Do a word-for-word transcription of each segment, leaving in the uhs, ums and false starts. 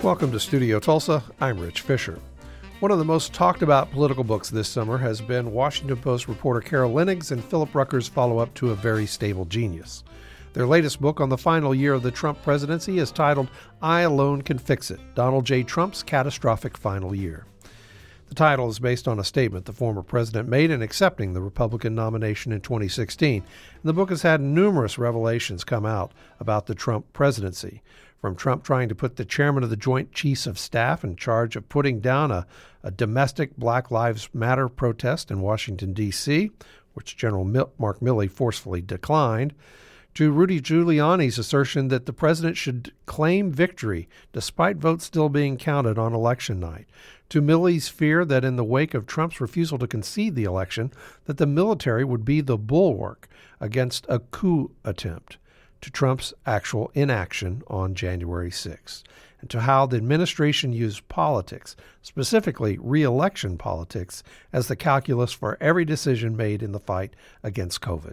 Welcome to Studio Tulsa. I'm Rich Fisher. One of the most talked about political books this summer has been Washington Post reporter Carol Lenig's and Philip Rucker's follow-up to A Very Stable Genius. Their latest book on the final year of the Trump presidency is titled I Alone Can Fix It, Donald J. Trump's Catastrophic Final Year. The title is based on a statement the former president made in accepting the Republican nomination in twenty sixteen. And the book has had numerous revelations come out about the Trump presidency, from Trump trying to put the chairman of the Joint Chiefs of Staff in charge of putting down a, a domestic Black Lives Matter protest in Washington, D C, which General Mil- Mark Milley forcefully declined, to Rudy Giuliani's assertion that the president should claim victory despite votes still being counted on election night, to Milley's fear that in the wake of Trump's refusal to concede the election, that the military would be the bulwark against a coup attempt, to Trump's actual inaction on January sixth, and to how the administration used politics, specifically re-election politics, as the calculus for every decision made in the fight against COVID.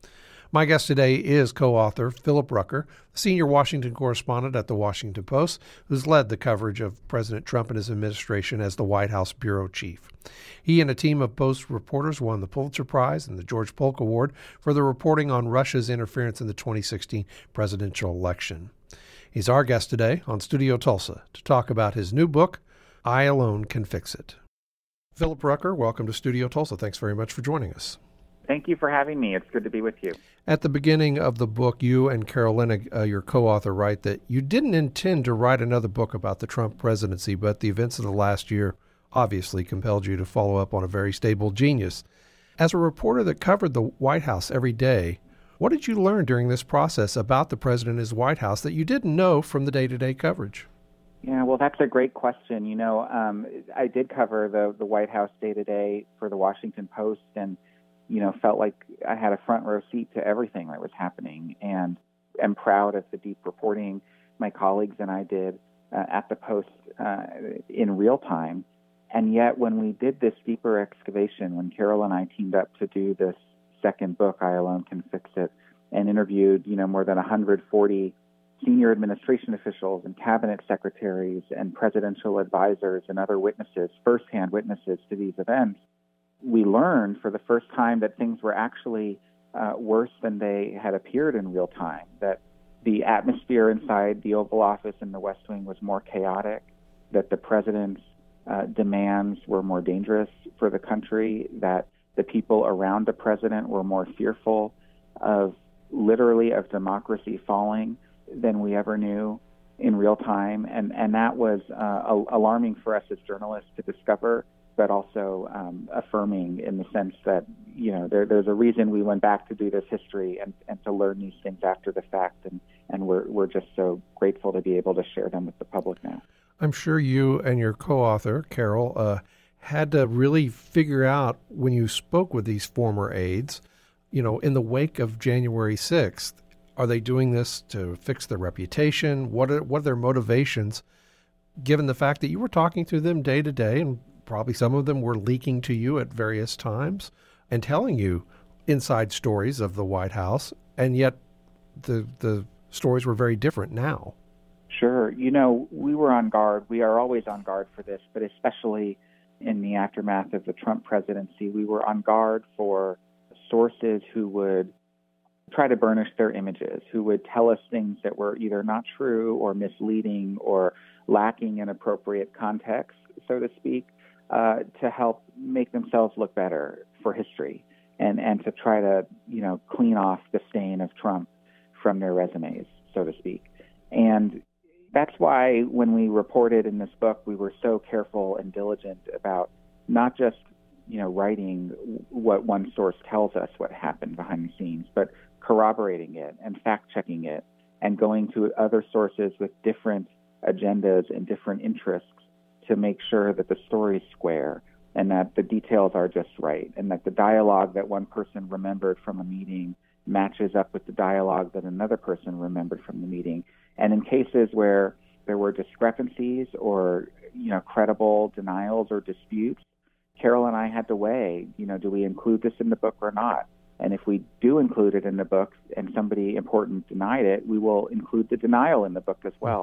My guest today is co-author Philip Rucker, senior Washington correspondent at The Washington Post, who's led the coverage of President Trump and his administration as the White House bureau chief. He and a team of Post reporters won the Pulitzer Prize and the George Polk Award for their reporting on Russia's interference in the twenty sixteen presidential election. He's our guest today on Studio Tulsa to talk about his new book, I Alone Can Fix It. Philip Rucker, welcome to Studio Tulsa. Thanks very much for joining us. Thank you for having me. It's good to be with you. At the beginning of the book, you and Carol Lenig, uh, your co-author, write that you didn't intend to write another book about the Trump presidency, but the events of the last year obviously compelled you to follow up on A Very Stable Genius. As a reporter that covered the White House every day, what did you learn during this process about the president and his White House that you didn't know from the day-to-day coverage? Yeah, well, that's a great question. You know, um, I did cover the, the White House day-to-day for the Washington Post, and you know, felt like I had a front row seat to everything that was happening, and am proud of the deep reporting my colleagues and I did uh, at the Post uh, in real time. And yet when we did this deeper excavation, when Carol and I teamed up to do this second book, I Alone Can Fix It, and interviewed, you know, more than one hundred forty senior administration officials and cabinet secretaries and presidential advisors and other witnesses, firsthand witnesses to these events, we learned for the first time that things were actually uh, worse than they had appeared in real time, that the atmosphere inside the Oval Office and the West Wing was more chaotic, that the president's uh, demands were more dangerous for the country, that the people around the president were more fearful of, literally, of democracy falling than we ever knew in real time. And, and that was uh, alarming for us as journalists to discover, but also um, affirming in the sense that, you know, there, there's a reason we went back to do this history and, and to learn these things after the fact, and, and we're we're just so grateful to be able to share them with the public now. I'm sure you and your co-author, Carol, uh, had to really figure out when you spoke with these former aides, you know, in the wake of January sixth, are they doing this to fix their reputation? What are, what are their motivations, given the fact that you were talking to them day to day, and probably some of them were leaking to you at various times and telling you inside stories of the White House, and yet the the stories were very different now. Sure. You know, we were on guard. We are always on guard for this, but especially in the aftermath of the Trump presidency, we were on guard for sources who would try to burnish their images, who would tell us things that were either not true or misleading or lacking in appropriate context, so to speak, Uh, to help make themselves look better for history, and, and to try to, you know, clean off the stain of Trump from their resumes, so to speak. And that's why when we reported in this book, we were so careful and diligent about not just, you know, writing what one source tells us what happened behind the scenes, but corroborating it and fact-checking it and going to other sources with different agendas and different interests to make sure that the story's square and that the details are just right, and that the dialogue that one person remembered from a meeting matches up with the dialogue that another person remembered from the meeting. And in cases where there were discrepancies or, you know, credible denials or disputes, Carol and I had to weigh, you know, do we include this in the book or not? And if we do include it in the book and somebody important denied it, we will include the denial in the book as well. Mm-hmm.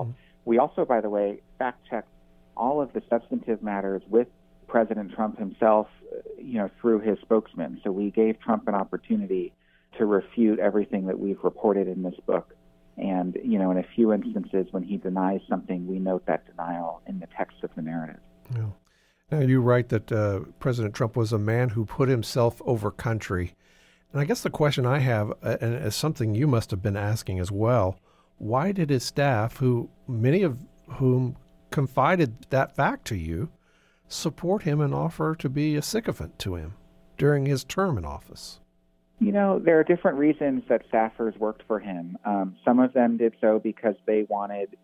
We also, by the way, fact-checked all of the substantive matters with President Trump himself, you know, through his spokesman. So we gave Trump an opportunity to refute everything that we've reported in this book. And, you know, in a few instances when he denies something, we note that denial in the text of the narrative. Yeah. Now, you write that uh, President Trump was a man who put himself over country. And I guess the question I have, uh, and it's something you must have been asking as well, why did his staff, who many of whom confided that fact to you, support him and offer to be a sycophant to him during his term in office? You know, there are different reasons that staffers worked for him. Um, some of them did so because they wanted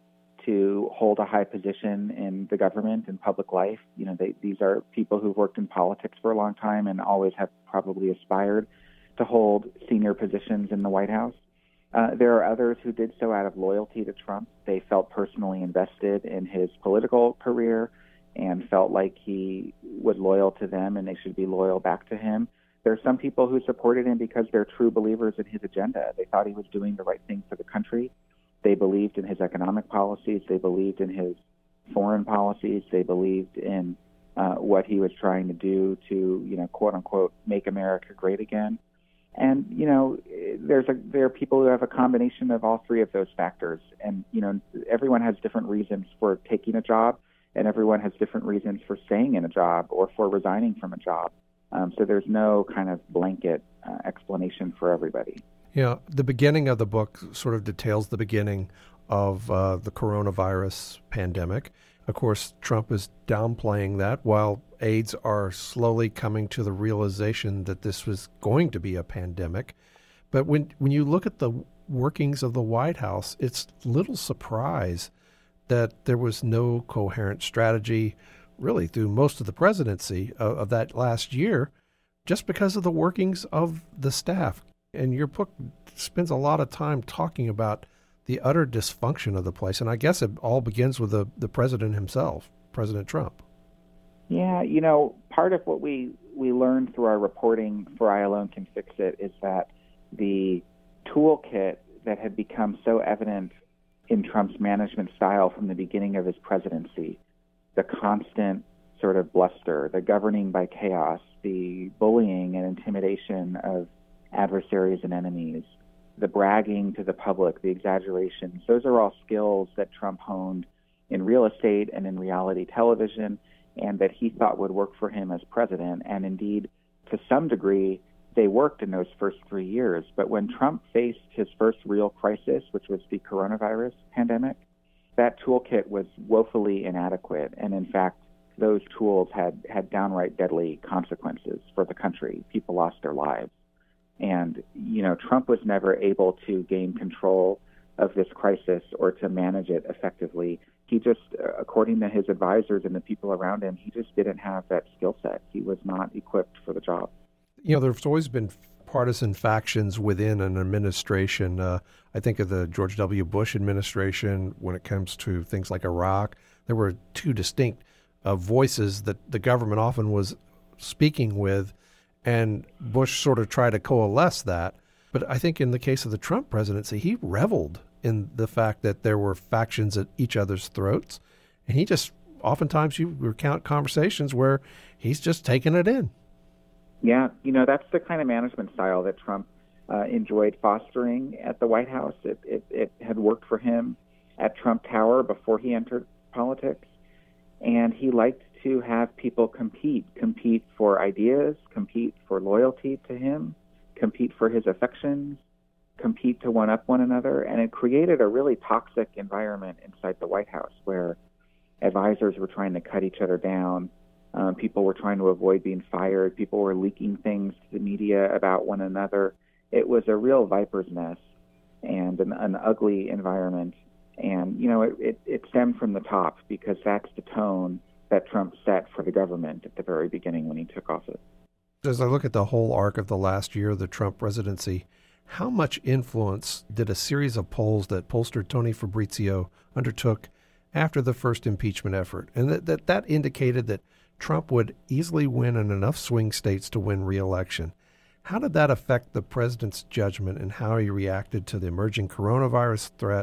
to hold a high position in the government and public life. You know, they, these are people who've worked in politics for a long time and always have probably aspired to hold senior positions in the White House. Uh, there are others who did so out of loyalty to Trump. They felt personally invested in his political career and felt like he was loyal to them and they should be loyal back to him. There are some people who supported him because they're true believers in his agenda. They thought he was doing the right thing for the country. They believed in his economic policies. They believed in his foreign policies. They believed in uh, what he was trying to do to, you know, quote unquote, make America great again. And, you know, there's a, there are people who have a combination of all three of those factors. And, you know, everyone has different reasons for taking a job, and everyone has different reasons for staying in a job or for resigning from a job. Um, so there's no kind of blanket uh, explanation for everybody. Yeah, the beginning of the book sort of details the beginning of uh, the coronavirus pandemic. Of course, Trump is downplaying that while aides are slowly coming to the realization that this was going to be a pandemic. But when when you look at the workings of the White House, it's little surprise that there was no coherent strategy really through most of the presidency of, of that last year, just because of the workings of the staff. And your book spends a lot of time talking about the utter dysfunction of the place. And I guess it all begins with the, the president himself, President Trump. Yeah, you know, part of what we, we learned through our reporting for I Alone Can Fix It is that the toolkit that had become so evident in Trump's management style from the beginning of his presidency, the constant sort of bluster, the governing by chaos, the bullying and intimidation of adversaries and enemies, the bragging to the public, the exaggerations, those are all skills that Trump honed in real estate and in reality television, and that he thought would work for him as president. And indeed, to some degree, they worked in those first three years. But when Trump faced his first real crisis, which was the coronavirus pandemic, that toolkit was woefully inadequate. And in fact, those tools had, had downright deadly consequences for the country. People lost their lives. And, you know, Trump was never able to gain control of this crisis or to manage it effectively. He just, according to his advisors and the people around him, he just didn't have that skill set. He was not equipped for the job. You know, there's always been partisan factions within an administration. Uh, I think of the George W. Bush administration when it comes to things like Iraq. There were two distinct uh, voices that the government often was speaking with, and Bush sort of tried to coalesce that. But I think in the case of the Trump presidency, he reveled in the fact that there were factions at each other's throats. And he just, oftentimes you recount conversations where he's just taking it in. Yeah, you know, that's the kind of management style that Trump uh, enjoyed fostering at the White House. It, it, it had worked for him at Trump Tower before he entered politics. And he liked to have people compete, compete for ideas, compete for loyalty to him, compete for his affections, compete to one-up one another. And it created a really toxic environment inside the White House where advisors were trying to cut each other down. Um, people were trying to avoid being fired. People were leaking things to the media about one another. It was a real viper's nest and an, an ugly environment. And, you know, it, it, it stemmed from the top because that's the tone that Trump set for the government at the very beginning when he took office. As I look at the whole arc of the last year of the Trump presidency, how much influence did a series of polls that pollster Tony Fabrizio undertook after the first impeachment effort, and that that, that indicated that Trump would easily win in enough swing states to win re-election? How did that affect the president's judgment and how he reacted to the emerging coronavirus threat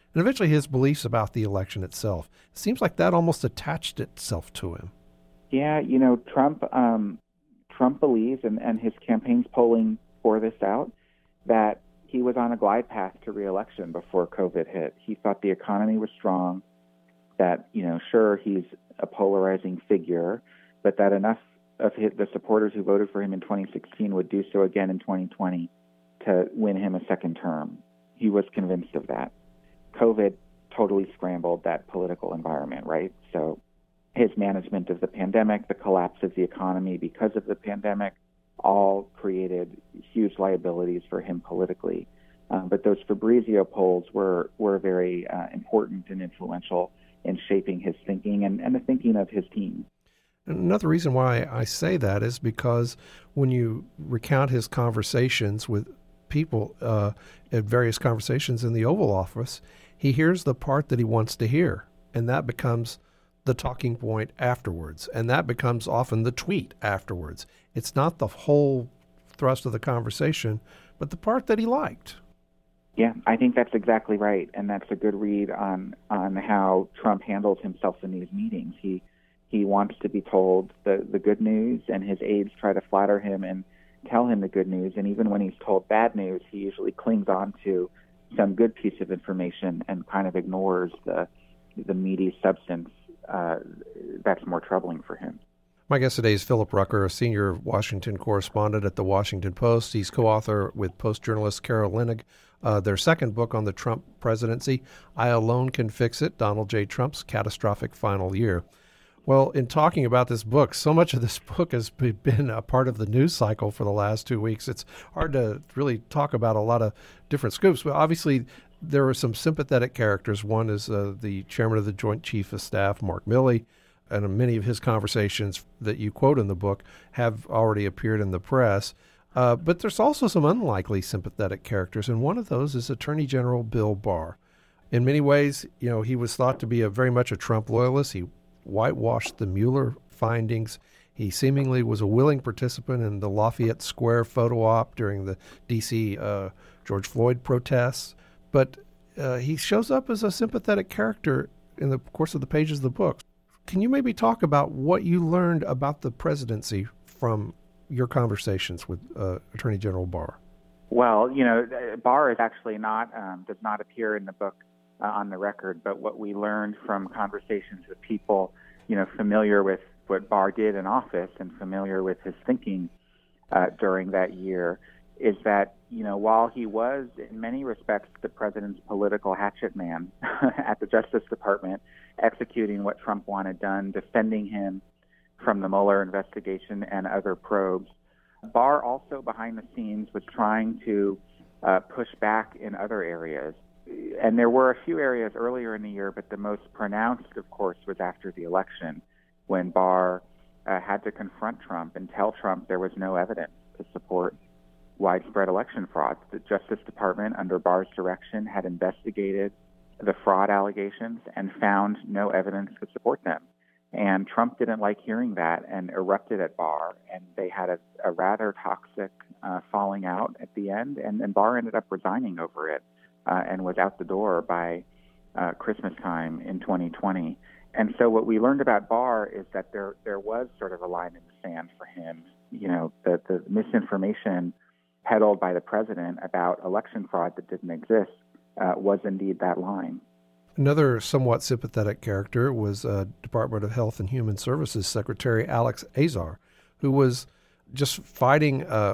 And eventually his beliefs about the election itself. It seems like that almost attached itself to him. Yeah, you know, Trump um, Trump believes, and, and his campaign's polling bore this out, that he was on a glide path to re-election before COVID hit. He thought the economy was strong, that, you know, sure, he's a polarizing figure, but that enough of his, the supporters who voted for him in twenty sixteen would do so again in twenty twenty to win him a second term. He was convinced of that. COVID totally scrambled that political environment, right? So his management of the pandemic, the collapse of the economy because of the pandemic, all created huge liabilities for him politically. Um, but those Fabrizio polls were, were very uh, important and influential in shaping his thinking and, and the thinking of his team. Another reason why I say that is because when you recount his conversations with people uh, at various conversations in the Oval Office, he hears the part that he wants to hear, and that becomes the talking point afterwards, and that becomes often the tweet afterwards. It's not the whole thrust of the conversation, but the part that he liked. Yeah, I think that's exactly right, and that's a good read on on how Trump handles himself in these meetings. He he wants to be told the, the good news, and his aides try to flatter him and tell him the good news, and even when he's told bad news, he usually clings on to some good piece of information and kind of ignores the the meaty substance uh, that's more troubling for him. My guest today is Philip Rucker, a senior Washington correspondent at The Washington Post. He's co-author with Post journalist Carol Leonnig, uh, their second book on the Trump presidency, I Alone Can Fix It, Donald J. Trump's Catastrophic Final Year. Well, in talking about this book, so much of this book has been a part of the news cycle for the last two weeks. It's hard to really talk about a lot of different scoops, but obviously there are some sympathetic characters. One is uh, the chairman of the Joint Chief of Staff, Mark Milley, and many of his conversations that you quote in the book have already appeared in the press. Uh, but there's also some unlikely sympathetic characters, and one of those is Attorney General Bill Barr. In many ways, you know, he was thought to be a very much a Trump loyalist. He whitewashed the Mueller findings. He seemingly was a willing participant in the Lafayette Square photo op during the D C uh, George Floyd protests. But uh, he shows up as a sympathetic character in the course of the pages of the book. Can you maybe talk about what you learned about the presidency from your conversations with uh, Attorney General Barr? Well, you know, Barr is actually not, um, does not appear in the book uh, on the record, but what we learned from conversations with people, you know, familiar with what Barr did in office and familiar with his thinking uh, during that year is that, you know, while he was in many respects the president's political hatchet man at the Justice Department, executing what Trump wanted done, defending him from the Mueller investigation and other probes, Barr also behind the scenes was trying to uh, push back in other areas. And there were a few areas earlier in the year, but the most pronounced, of course, was after the election, when Barr uh, had to confront Trump and tell Trump there was no evidence to support widespread election fraud. The Justice Department, under Barr's direction, had investigated the fraud allegations and found no evidence to support them. And Trump didn't like hearing that and erupted at Barr, and they had a, a rather toxic uh, falling out at the end, and, and Barr ended up resigning over it uh, and was out the door by uh, Christmas time in twenty twenty. And so what we learned about Barr is that there there was sort of a line in the sand for him. You know, the, the misinformation peddled by the president about election fraud that didn't exist uh, was indeed that line. Another somewhat sympathetic character was uh, Department of Health and Human Services Secretary Alex Azar, who was just fighting uh,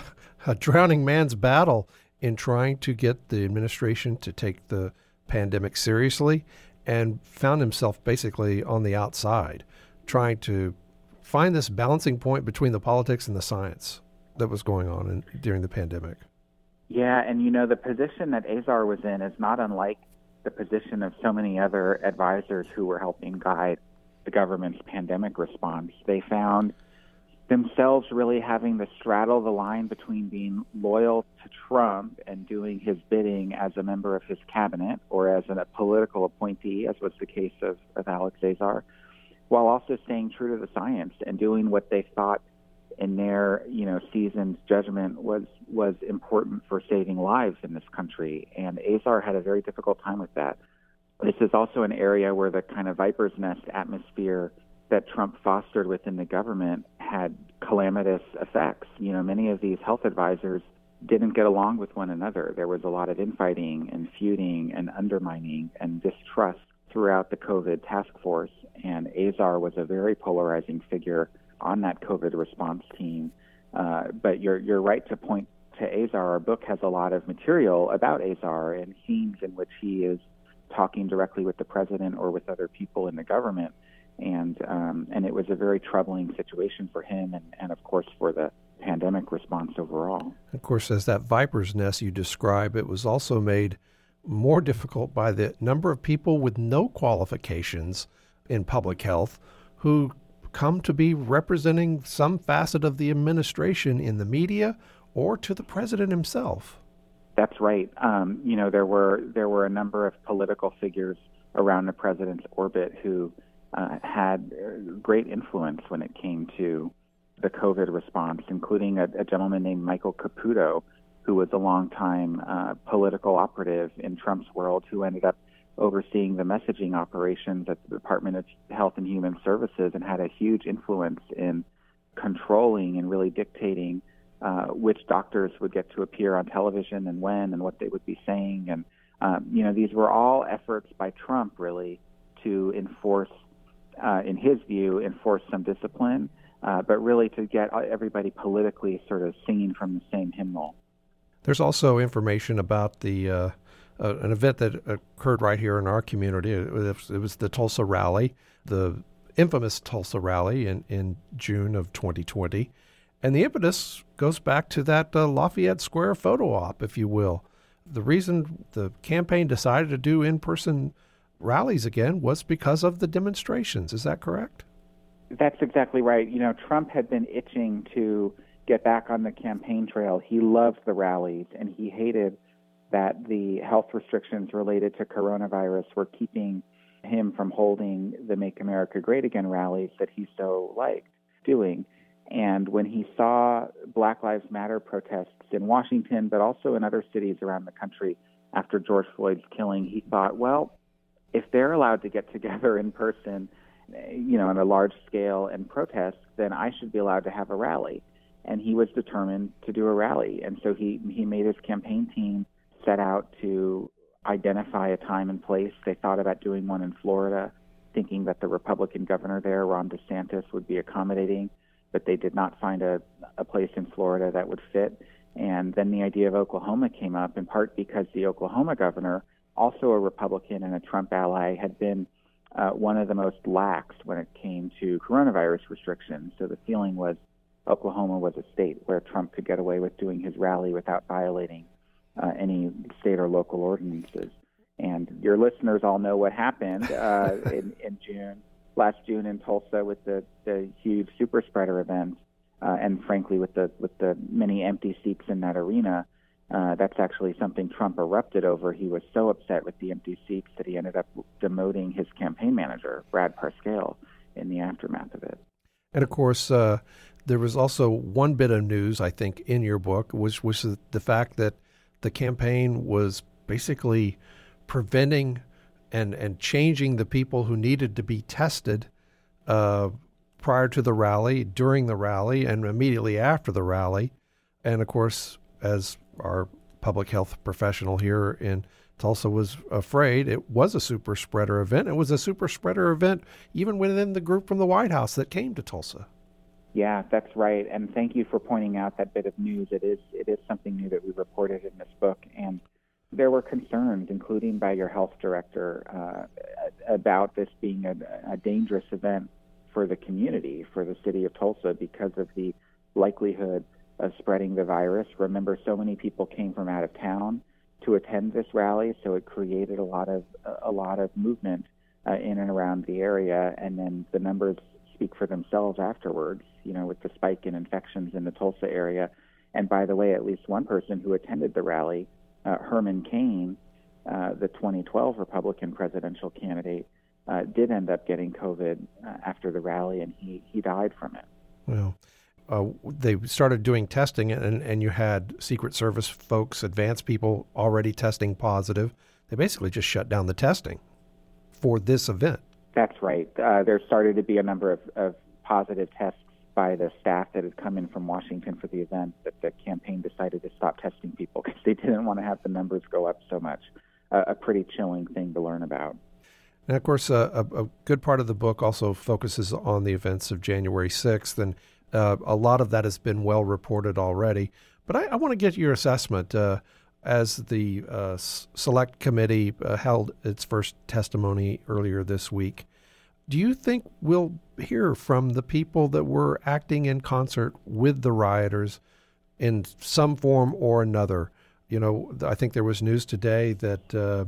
a drowning man's battle in trying to get the administration to take the pandemic seriously, and found himself basically on the outside, trying to find this balancing point between the politics and the science that was going on in, during the pandemic. Yeah, and you know, the position that Azar was in is not unlike the position of so many other advisors who were helping guide the government's pandemic response. They found themselves really having to straddle the line between being loyal to Trump and doing his bidding as a member of his cabinet or as a political appointee, as was the case of, of Alex Azar, while also staying true to the science and doing what they thought in their, you know, seasoned judgment was was important for saving lives in this country. And Azar had a very difficult time with that. This is also an area where the kind of viper's nest atmosphere that Trump fostered within the government had calamitous effects. You know, many of these health advisors didn't get along with one another. There was a lot of infighting and feuding and undermining and distrust throughout the COVID task force. And Azar was a very polarizing figure on that COVID response team. Uh, but you're you're right to point to Azar. Our book has a lot of material about Azar and scenes in which he is talking directly with the president or with other people in the government. And um, and it was a very troubling situation for him and, and, of course, for the pandemic response overall. Of course, as that viper's nest you describe, it was also made more difficult by the number of people with no qualifications in public health who come to be representing some facet of the administration in the media or to the president himself. That's right. Um, you know, there were there were a number of political figures around the president's orbit who uh, had great influence when it came to the COVID response, including a, a gentleman named Michael Caputo, who was a longtime uh, political operative in Trump's world, who ended up overseeing the messaging operations at the Department of Health and Human Services and had a huge influence in controlling and really dictating uh, which doctors would get to appear on television and when and what they would be saying. And, um, you know, these were all efforts by Trump, really, to enforce, uh, in his view, enforce some discipline, uh, but really to get everybody politically sort of singing from the same hymnal. There's also information about the uh, uh, an event that occurred right here in our community. It was, it was the Tulsa rally, the infamous Tulsa rally in, in June of twenty twenty. And the impetus goes back to that uh, Lafayette Square photo op, if you will. The reason the campaign decided to do in-person rallies again was because of the demonstrations. Is that correct? That's exactly right. You know, Trump had been itching to get back on the campaign trail. He loved the rallies, and he hated that the health restrictions related to coronavirus were keeping him from holding the Make America Great Again rallies that he so liked doing. And when he saw Black Lives Matter protests in Washington, but also in other cities around the country after George Floyd's killing, he thought, well, if they're allowed to get together in person, you know, on a large scale and protest, then I should be allowed to have a rally. And he was determined to do a rally. And so he, he made his campaign team set out to identify a time and place. They thought about doing one in Florida, thinking that the Republican governor there, Ron DeSantis, would be accommodating, but they did not find a, a place in Florida that would fit. And then the idea of Oklahoma came up, in part because the Oklahoma governor, also a Republican and a Trump ally, had been uh, one of the most lax when it came to coronavirus restrictions. So the feeling was Oklahoma was a state where Trump could get away with doing his rally without violating uh, any state or local ordinances. And your listeners all know what happened uh, in, in June, last June in Tulsa with the, the huge super spreader event, uh, and frankly with the with the many empty seats in that arena. Uh, that's actually something Trump erupted over. He was so upset with the empty seats that he ended up demoting his campaign manager, Brad Parscale, in the aftermath of it. And of course, uh, there was also one bit of news, I think, in your book, which was the fact that the campaign was basically preventing and, and changing the people who needed to be tested uh, prior to the rally, during the rally, and immediately after the rally. And of course, as our public health professional here in Tulsa was afraid, it was a super spreader event. It was a super spreader event even within the group from the White House that came to Tulsa. Yeah, that's right. And thank you for pointing out that bit of news. It is it is something new that we reported in this book. And there were concerns, including by your health director, uh, about this being a, a dangerous event for the community, for the city of Tulsa, because of the likelihood of spreading the virus. Remember, so many people came from out of town to attend this rally, so it created a lot of a lot of movement uh, in and around the area, and then the numbers speak for themselves afterwards, you know, with the spike in infections in the Tulsa area. And by the way, at least one person who attended the rally, uh, Herman Cain, uh, the twenty twelve Republican presidential candidate, uh, did end up getting COVID uh, after the rally, and he, he died from it. Well, uh, they started doing testing, and, and you had Secret Service folks, advanced people already testing positive. They basically just shut down the testing for this event. That's right. Uh, there started to be a number of, of positive tests by the staff that had come in from Washington for the event, that the campaign decided to stop testing people because they didn't want to have the numbers go up so much. Uh, a pretty chilling thing to learn about. And of course, uh, a, a good part of the book also focuses on the events of January sixth, and uh, a lot of that has been well reported already. But I, I want to get your assessment. Uh, as the uh, Select Committee uh, held its first testimony earlier this week, do you think we'll hear from the people that were acting in concert with the rioters in some form or another? You know, I think there was news today that uh,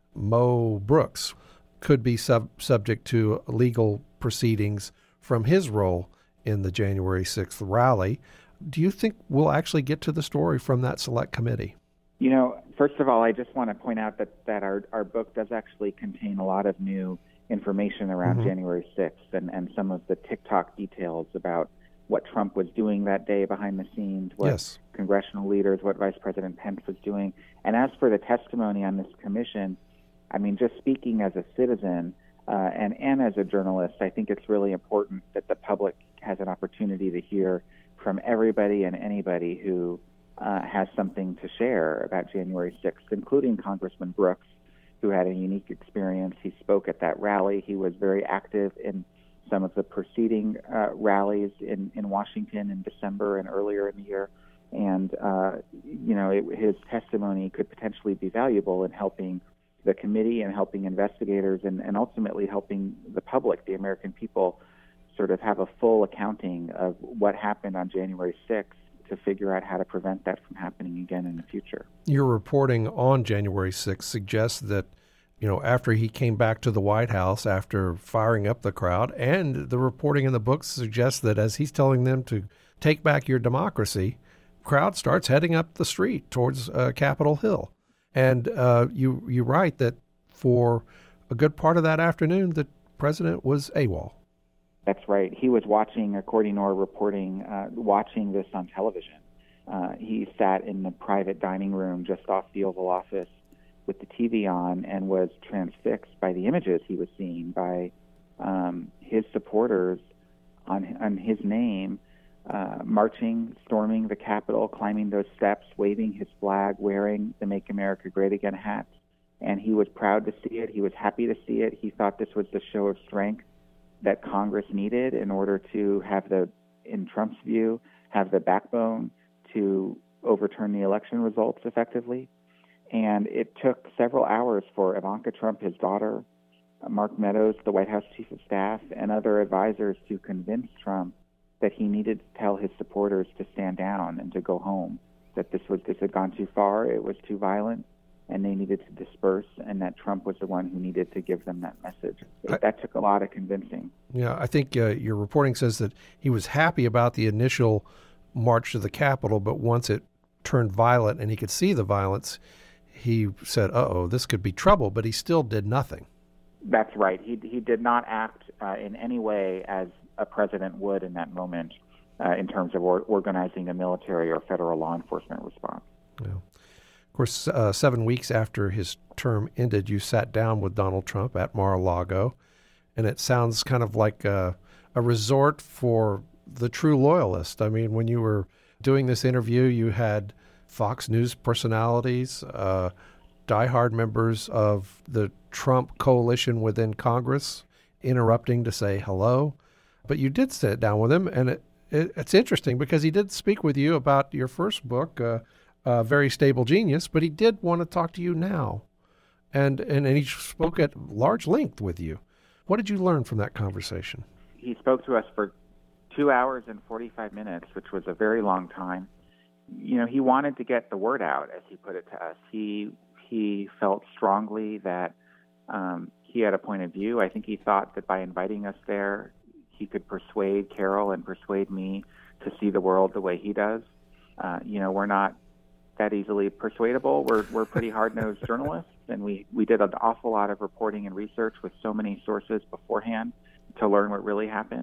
Mo Brooks could be sub- subject to legal proceedings from his role in the January sixth rally. Do you think we'll actually get to the story from that Select Committee? You know, first of all, I just want to point out that, that our, our book does actually contain a lot of new information around mm-hmm. January sixth and, and some of the TikTok details about what Trump was doing that day behind the scenes, what yes. congressional leaders, what Vice President Pence was doing. And as for the testimony on this commission, I mean, just speaking as a citizen uh, and, and as a journalist, I think it's really important that the public has an opportunity to hear from everybody and anybody who uh, has something to share about January sixth, including Congressman Brooks, who had a unique experience. He spoke at that rally. He was very active in some of the preceding uh, rallies in, in Washington in December and earlier in the year. And, uh, you know, it, his testimony could potentially be valuable in helping the committee and helping investigators and, and ultimately helping the public, the American people, sort of have a full accounting of what happened on January sixth to figure out how to prevent that from happening again in the future. Your reporting on January sixth suggests that, you know, after he came back to the White House after firing up the crowd, and the reporting in the book suggests that as he's telling them to take back your democracy, crowd starts heading up the street towards uh, Capitol Hill. And uh, you you write that for a good part of that afternoon, the president was AWOL. That's right. He was watching, according to our reporting, uh, watching this on television. Uh, he sat in the private dining room just off the Oval Office with the T V on and was transfixed by the images he was seeing, by um, his supporters on, on his name, uh, marching, storming the Capitol, climbing those steps, waving his flag, wearing the Make America Great Again hat. And he was proud to see it. He was happy to see it. He thought this was the show of strength that Congress needed in order to have the, in Trump's view, have the backbone to overturn the election results effectively. And it took several hours for Ivanka Trump, his daughter, Mark Meadows, the White House chief of staff, and other advisors to convince Trump that he needed to tell his supporters to stand down and to go home, that this was this had gone too far, it was too violent, and they needed to disperse, and that Trump was the one who needed to give them that message. I, that took a lot of convincing. Yeah, I think uh, your reporting says that he was happy about the initial march to the Capitol, but once it turned violent and he could see the violence, he said, uh-oh, this could be trouble, but he still did nothing. That's right. He he did not act uh, in any way as a president would in that moment uh, in terms of or- organizing a military or federal law enforcement response. Yeah. Of course, uh, seven weeks after his term ended, you sat down with Donald Trump at Mar-a-Lago, and it sounds kind of like a, a resort for the true loyalist. I mean, when you were doing this interview, you had Fox News personalities, uh, diehard members of the Trump coalition within Congress interrupting to say hello. But you did sit down with him, and it, it, it's interesting because he did speak with you about your first book, uh, uh, Very Stable Genius, but he did want to talk to you now. And, and, and he spoke at large length with you. What did you learn from that conversation? He spoke to us for two hours and forty-five minutes, which was a very long time. You know, he wanted to get the word out, as he put it to us. He he felt strongly that um, he had a point of view. I think he thought that by inviting us there, he could persuade Carol and persuade me to see the world the way he does. Uh, you know, we're not that easily persuadable. We're we're pretty hard-nosed journalists, and we, we did an awful lot of reporting and research with so many sources beforehand to learn what really happened.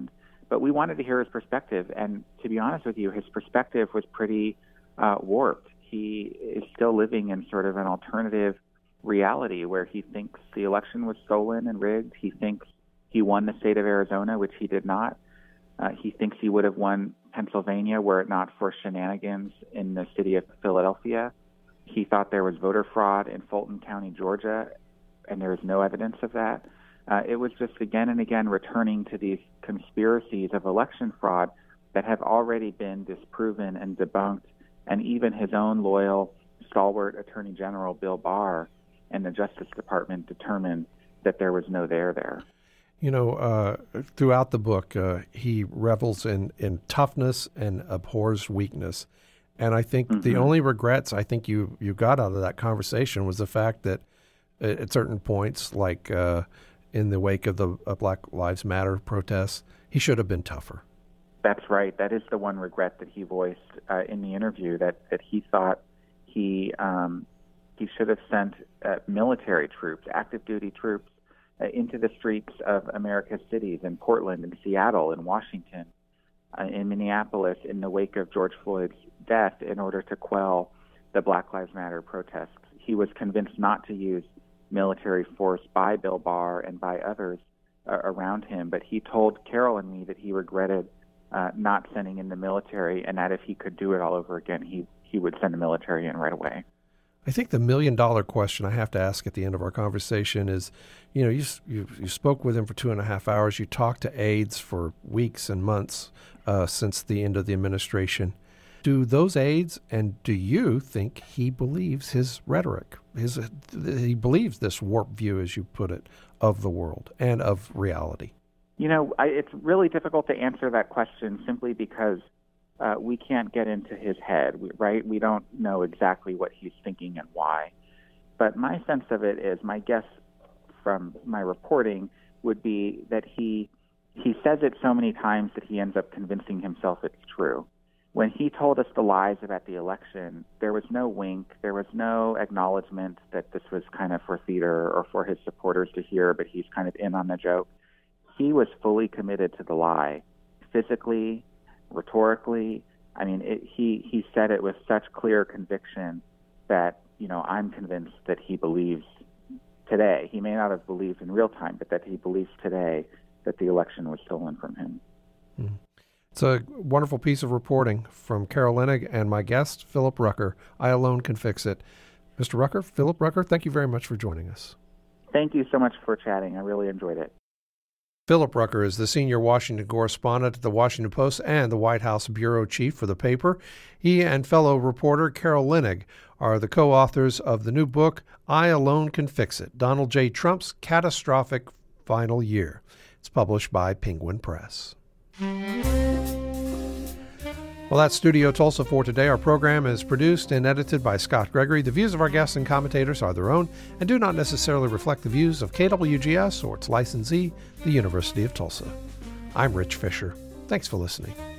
But we wanted to hear his perspective. And to be honest with you, his perspective was pretty uh, warped. He is still living in sort of an alternative reality where he thinks the election was stolen and rigged. He thinks he won the state of Arizona, which he did not. Uh, he thinks he would have won Pennsylvania were it not for shenanigans in the city of Philadelphia. He thought there was voter fraud in Fulton County, Georgia, and there is no evidence of that. Uh, it was just again and again returning to these conspiracies of election fraud that have already been disproven and debunked, and even his own loyal, stalwart Attorney General Bill Barr and the Justice Department determined that there was no there there. You know, uh, throughout the book, uh, he revels in, in toughness and abhors weakness. And I think mm-hmm. the only regrets I think you, you got out of that conversation was the fact that at certain points, like uh, in the wake of the uh, Black Lives Matter protests, he should have been tougher. That's right. That is the one regret that he voiced uh, in the interview, that, that he thought he um, he should have sent uh, military troops, active duty troops, uh, into the streets of America's cities, in Portland, in Seattle, in Washington, uh, in Minneapolis, in the wake of George Floyd's death, in order to quell the Black Lives Matter protests. He was convinced not to use military force by Bill Barr and by others uh, around him, but he told Carol and me that he regretted uh, not sending in the military, and that if he could do it all over again, he, he would send the military in right away. I think the million-dollar question I have to ask at the end of our conversation is, you know, you, you you spoke with him for two and a half hours. You talked to aides for weeks and months uh, since the end of the administration. Do those aides, and do you think he believes his rhetoric? His he believes this warped view, as you put it, of the world and of reality? You know, I, it's really difficult to answer that question simply because Uh, we can't get into his head, right? We don't know exactly what he's thinking and why. But my sense of it is, my guess from my reporting would be that he he says it so many times that he ends up convincing himself it's true. When he told us the lies about the election, there was no wink, there was no acknowledgement that this was kind of for theater or for his supporters to hear, but he's kind of in on the joke. He was fully committed to the lie, physically, rhetorically. I mean, it, he, he said it with such clear conviction that, you know, I'm convinced that he believes today, he may not have believed in real time, but that he believes today that the election was stolen from him. Mm. It's a wonderful piece of reporting from Carol Leonnig and my guest, Philip Rucker. I Alone Can Fix It. Mister Rucker, Philip Rucker, thank you very much for joining us. Thank you so much for chatting. I really enjoyed it. Philip Rucker is the senior Washington correspondent at the Washington Post and the White House bureau chief for the paper. He and fellow reporter Carol Leonnig are the co-authors of the new book, I Alone Can Fix It, Donald J. Trump's Catastrophic Final Year. It's published by Penguin Press. Well, that's Studio Tulsa for today. Our program is produced and edited by Scott Gregory. The views of our guests and commentators are their own and do not necessarily reflect the views of K W G S or its licensee, the University of Tulsa. I'm Rich Fisher. Thanks for listening.